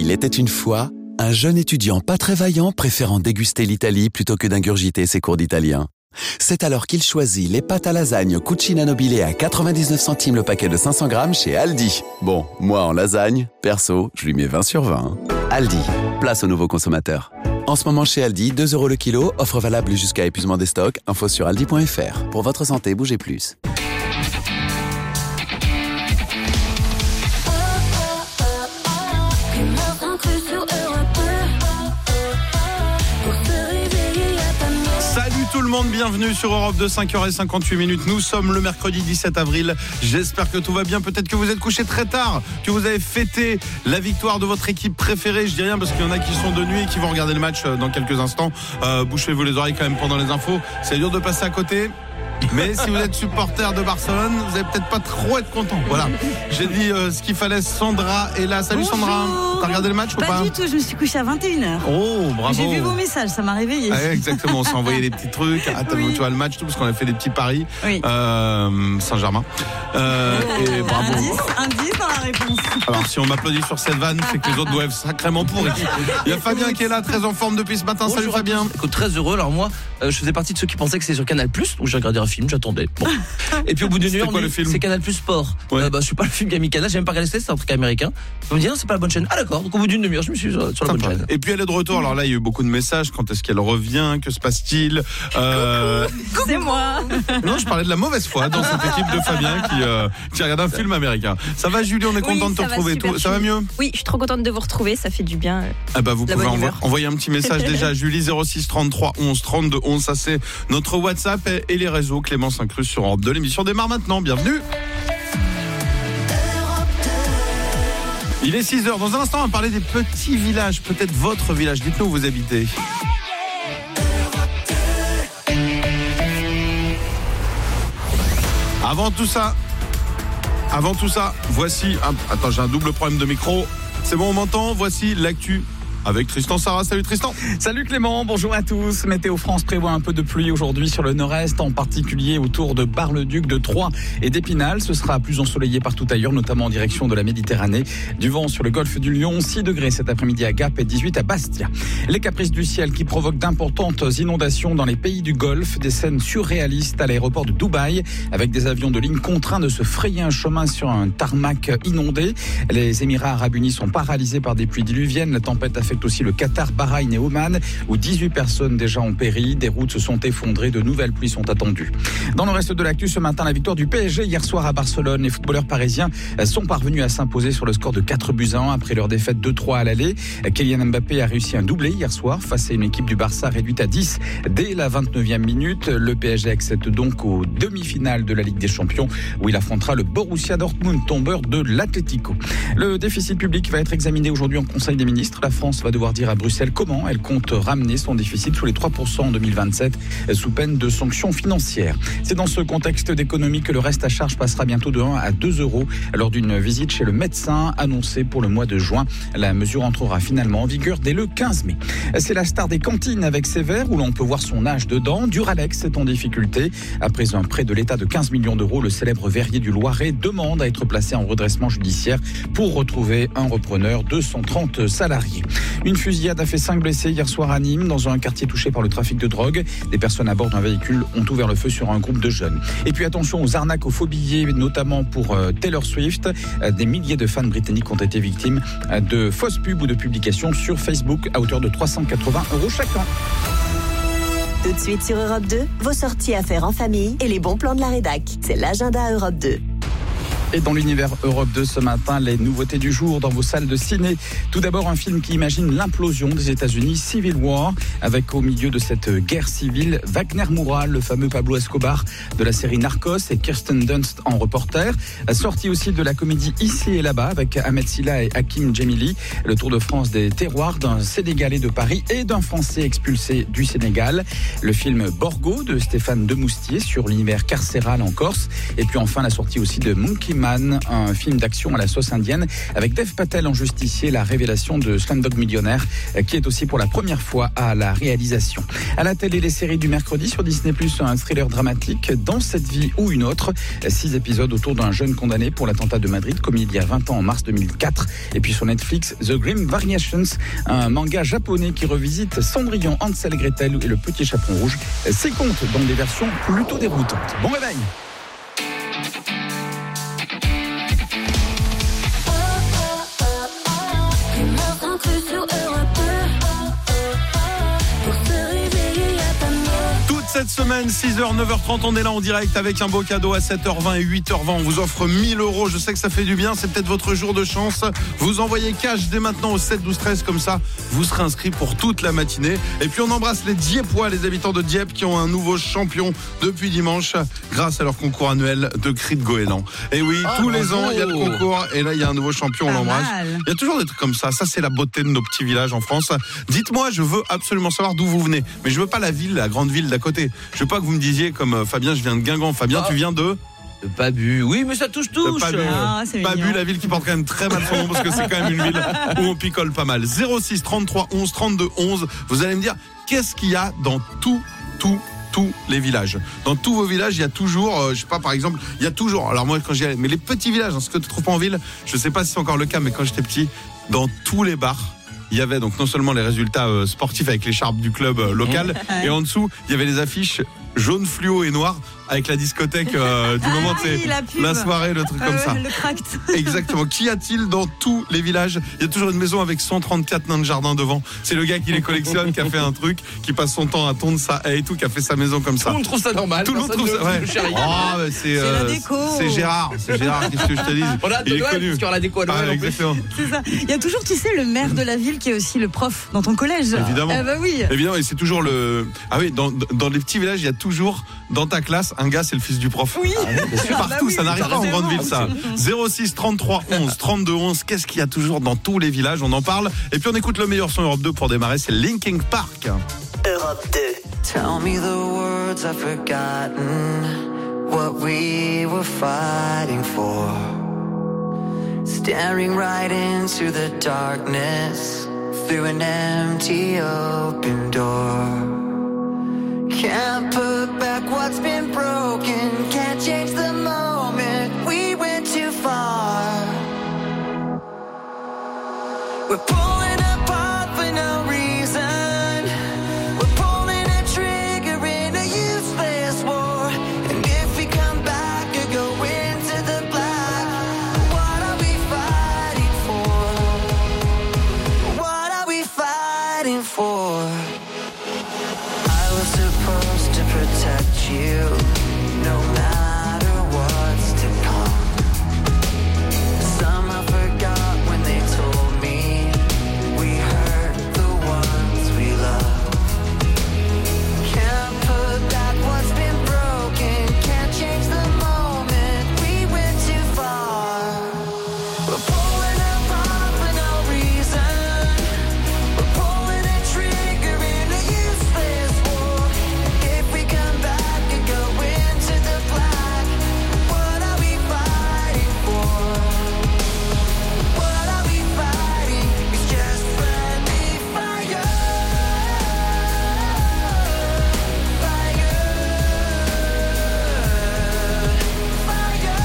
Il était une fois un jeune étudiant pas très vaillant préférant déguster l'Italie plutôt que d'ingurgiter ses cours d'italien. C'est alors qu'il choisit les pâtes à lasagne Cucina Nobile à 99 centimes le paquet de 500 grammes chez Aldi. Bon, moi en lasagne, perso, je lui mets 20 sur 20. Aldi, place aux nouveaux consommateurs. En ce moment chez Aldi, 2 € le kilo, offre valable jusqu'à épuisement des stocks, info sur aldi.fr. Pour votre santé, bougez plus. Tout le monde, bienvenue sur Europe 2, 5h58. Nous sommes le mercredi 17 avril. J'espère que tout va bien. Peut-être que vous êtes couché très tard, que vous avez fêté la victoire de votre équipe préférée. Je dis rien parce qu'il y en a qui sont de nuit et qui vont regarder le match dans quelques instants. Bouchez-vous les oreilles quand même pendant les infos. C'est dur de passer à côté. Mais si vous êtes supporter de Barcelone, vous allez peut-être pas trop être content. Voilà. J'ai dit ce qu'il fallait. Sandra est là. Salut. Bonjour. Sandra. T'as regardé le match ou pas? Pas du tout, je me suis couchée à 21h. Oh, bravo. J'ai vu vos messages, ça m'a réveillée. Ah, exactement, on s'est envoyé des petits trucs. Attends, oui. Tu vois le match, tout, parce qu'on a fait des petits paris. Oui. Saint-Germain. Et bravo. Indice dans la réponse. Alors, si on m'applaudit sur cette vanne, c'est que les autres doivent être sacrément pourris. Il y a Fabien qui est là, très en forme depuis ce matin. Bonjour. Salut Fabien. Écoute, très heureux. Alors moi, je faisais partie de ceux qui pensaient que c'était sur Canal+, donc j'ai regardé un film, j'attendais. Bon. Et puis au bout d'une heure, c'est Canal+ Sport. Ouais. Je suis pas le film qui a mis Canal, j'ai même pas regardé, c'est un truc américain. On me dit, c'est pas la bonne chaîne. Ah d'accord, donc au bout d'une demi-heure, je me suis sur la bonne chaîne. Et puis elle est de retour, alors là, il y a eu beaucoup de messages. Quand est-ce qu'elle revient? Que se passe-t-il? C'est moi. Non, je parlais de la mauvaise foi dans cette équipe de Fabien qui regarde un film américain. Ça va Julie, on est content de te retrouver. Ça va mieux? Oui, je suis trop contente de vous retrouver, ça fait du bien. Vous pouvez envoyer un petit message déjà à Julie, 06 33 11 32 11. Ça c'est notre WhatsApp et les réseaux. Clémence Incrus sur Europe 2. L'émission démarre maintenant, bienvenue. Il est 6h. Dans un instant, on va parler des petits villages. Peut-être votre village. Dites-nous où vous habitez. Avant tout ça, voici... Attends, j'ai un double problème de micro. C'est bon, on m'entend? Voici l'actu avec Tristan Sarah. Salut Tristan. Salut Clément, bonjour à tous. Météo France prévoit un peu de pluie aujourd'hui sur le nord-est, en particulier autour de Bar-le-Duc, de Troyes et d'Épinal. Ce sera plus ensoleillé partout ailleurs, notamment en direction de la Méditerranée. Du vent sur le golfe du Lion, 6 degrés cet après-midi à Gap et 18 à Bastia. Les caprices du ciel qui provoquent d'importantes inondations dans les pays du Golfe. Des scènes surréalistes à l'aéroport de Dubaï, avec des avions de ligne contraints de se frayer un chemin sur un tarmac inondé. Les Émirats Arabes Unis sont paralysés par des pluies diluviennes. La tempête affecte aussi le Qatar, Bahreïn et Oman, où 18 personnes déjà ont péri. Des routes se sont effondrées, de nouvelles pluies sont attendues. Dans le reste de l'actu ce matin, la victoire du PSG hier soir à Barcelone. Les footballeurs parisiens sont parvenus à s'imposer sur le score de 4-1 après leur défaite 2-3 à l'aller. Kylian Mbappé a réussi un doublé hier soir face à une équipe du Barça réduite à 10 dès la 29e minute. Le PSG accède donc aux demi-finales de la Ligue des Champions, où il affrontera le Borussia Dortmund, tombeur de l'Atlético. Le déficit public va être examiné aujourd'hui en Conseil des ministres. La France va devoir dire à Bruxelles comment elle compte ramener son déficit sous les 3% en 2027, sous peine de sanctions financières. C'est dans ce contexte d'économie que le reste à charge passera bientôt de 1 à 2 € lors d'une visite chez le médecin annoncée pour le mois de juin. La mesure entrera finalement en vigueur dès le 15 mai. C'est la star des cantines avec ses verres où l'on peut voir son âge dedans. Duralex est en difficulté. Après un prêt de l'État de 15 millions d'euros, le célèbre verrier du Loiret demande à être placé en redressement judiciaire pour retrouver un repreneur de 130 salariés. Une fusillade a fait 5 blessés hier soir à Nîmes, dans un quartier touché par le trafic de drogue. Des personnes à bord d'un véhicule ont ouvert le feu sur un groupe de jeunes. Et puis attention aux arnaques aux faux billets, notamment pour Taylor Swift. Des milliers de fans britanniques ont été victimes de fausses pubs ou de publications sur Facebook à hauteur de 380 € chacun. Tout de suite sur Europe 2, vos sorties à faire en famille et les bons plans de la rédac. C'est l'agenda Europe 2. Et dans l'univers Europe 2 ce matin, les nouveautés du jour dans vos salles de ciné. Tout d'abord, un film qui imagine l'implosion des États-Unis, Civil War, avec au milieu de cette guerre civile, Wagner Moura, le fameux Pablo Escobar de la série Narcos, et Kirsten Dunst en reporter. Sortie aussi de la comédie Ici et là-bas avec Ahmed Silla et Hakim Djemili, le Tour de France des terroirs d'un Sénégalais de Paris et d'un Français expulsé du Sénégal. Le film Borgo de Stéphane Demoustier sur l'univers carcéral en Corse. Et puis enfin, la sortie aussi de Monkey Man, un film d'action à la sauce indienne avec Dev Patel en justicier, la révélation de Slumdog Millionnaire qui est aussi pour la première fois à la réalisation. À la télé, les séries du mercredi sur Disney+, un thriller dramatique Dans cette vie ou une autre. 6 épisodes autour d'un jeune condamné pour l'attentat de Madrid commis il y a 20 ans en mars 2004. Et puis sur Netflix, The Grim Variations, un manga japonais qui revisite Cendrillon, Hansel et Gretel et le petit chaperon rouge. 6 contes dans des versions plutôt déroutantes. Bon réveil. Cette semaine, 6h, 9h30, on est là en direct avec un beau cadeau à 7h20 et 8h20. On vous offre 1000 €. Je sais que ça fait du bien. C'est peut-être votre jour de chance. Vous envoyez cash dès maintenant au 7 12 13. Comme ça, vous serez inscrit pour toute la matinée. Et puis, on embrasse les Dieppois, les habitants de Dieppe qui ont un nouveau champion depuis dimanche grâce à leur concours annuel de cri de goéland. Et oui, tous les ans, il y a le concours. Et là, il y a un nouveau champion. On l'embrasse. Il y a toujours des trucs comme ça. Ça, c'est la beauté de nos petits villages en France. Dites-moi, je veux absolument savoir d'où vous venez. Mais je veux pas la ville, la grande ville d'à côté. Je veux pas que vous me disiez comme Fabien, je viens de Guingamp. Fabien, tu viens de Pabu. Oui, mais ça touche. Pabu, la ville qui porte quand même très mal son nom parce que c'est quand même une ville où on picole pas mal. 06 33 11 32 11. Vous allez me dire qu'est-ce qu'il y a dans tous les villages. Dans tous vos villages, il y a toujours, je sais pas, par exemple, il y a toujours, alors moi quand j'y allais, mais les petits villages, ce que tu trouves pas en ville, je sais pas si c'est encore le cas, mais quand j'étais petit, dans tous les bars, il y avait donc non seulement les résultats sportifs avec l'écharpe du club local, et en dessous, il y avait les affiches jaune fluo et noir avec la discothèque du moment, c'est la soirée, le truc comme ça. Le tract. Exactement. Qu'y a-t-il dans tous les villages? Il y a toujours une maison avec 134 nains de jardin devant. C'est le gars qui les collectionne, qui a fait un truc, qui passe son temps à tondre ça et tout, qui a fait sa maison comme ça. Tout le monde trouve ça normal. Tout le monde trouve ça. Ouais. C'est la déco. C'est Gérard. Qu'est-ce que je te dis? Il est connu. Parce qu'il y aura la déco à Noël. Exactement. C'est ça. Il y a toujours, tu sais, le maire de la ville qui est aussi le prof dans ton collège. Évidemment. Bah oui. Évidemment. Et c'est toujours le. Ah oui, dans les petits villages, il y a toujours dans ta classe un gars, c'est le fils du prof. Oui. Partout, ça n'arrive pas en grande ville, ça. 06 33 11 32 11. Qu'est-ce qu'il y a toujours dans tous les villages? On en parle. Et puis on écoute le meilleur son Europe 2 pour démarrer. C'est Linkin Park. Europe 2. Tell me the words I've forgotten, what we were fighting for. Staring right into the darkness, through an empty open door. Can't put back what's been broken, can't change the moment, we went too far. We're pulling apart for no reason, we're pulling a trigger in a useless war. And if we come back or go into the black, what are we fighting for? What are we fighting for? Supposed to protect you, no matter what's to come. Some I forgot when they told me we hurt the ones we love. Can't put back what's been broken, can't change the moment, we went too far. We're pulling apart for no reason, we're pulling a trigger in a useless war. If we come back and go into the black, what are we fighting for? What are we fighting? It's just friendly fire. Fire. Fire.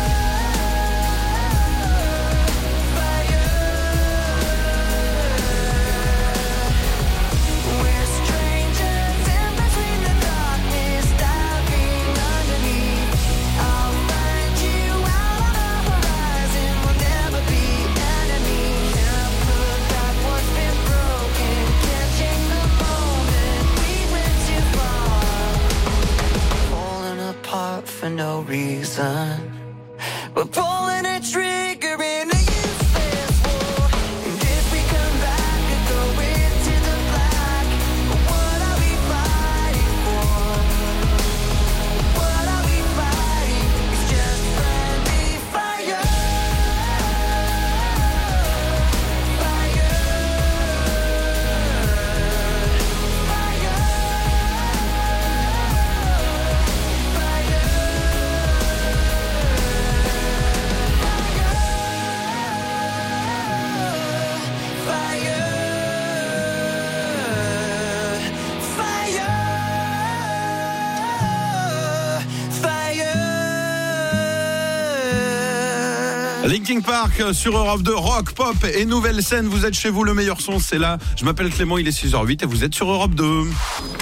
Fire. We're strangers in between the darkness, diving underneath. I'll find you out on the horizon, we'll never be enemies. Can't put back what's been broken, can't change the moment, we went too far. Falling apart for no reason, we're pulling a trigger in a useless war. And if we come back and go into the black, what are we fighting for? What are we fighting? It's just friendly fire. Fire. Fire. Linkin Park sur Europe 2, rock, pop et nouvelle scène. Vous êtes chez vous, le meilleur son, c'est là. Je m'appelle Clément, il est 6h08 et vous êtes sur Europe 2.